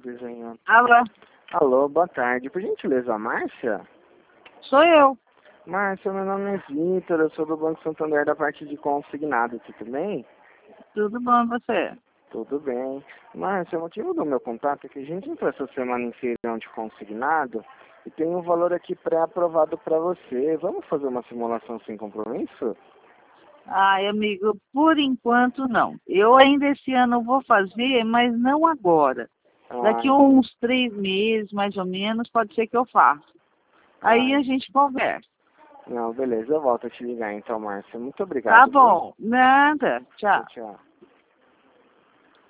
desenhando. Alô, Alô, boa tarde. Por gentileza, Márcia? sou eu. Márcia, meu nome é Vitor, eu sou do Banco Santander da parte de consignado, tudo bem? Tudo bom, você? Tudo bem. Márcia, o motivo do meu contato é que a gente entrou essa semana em feirão de consignado e tem um valor aqui pré-aprovado para você. Vamos fazer uma simulação sem compromisso? Ai, amigo, por enquanto não. Eu ainda esse ano vou fazer, mas não agora. Daqui Ah, uns 3 meses, mais ou menos, pode ser que eu faça. Aí ah, a gente conversa. não, beleza, eu volto a te ligar então, Márcia. Muito Tá obrigado, viu? bom. Nada. Tchau, Tchau. tchau.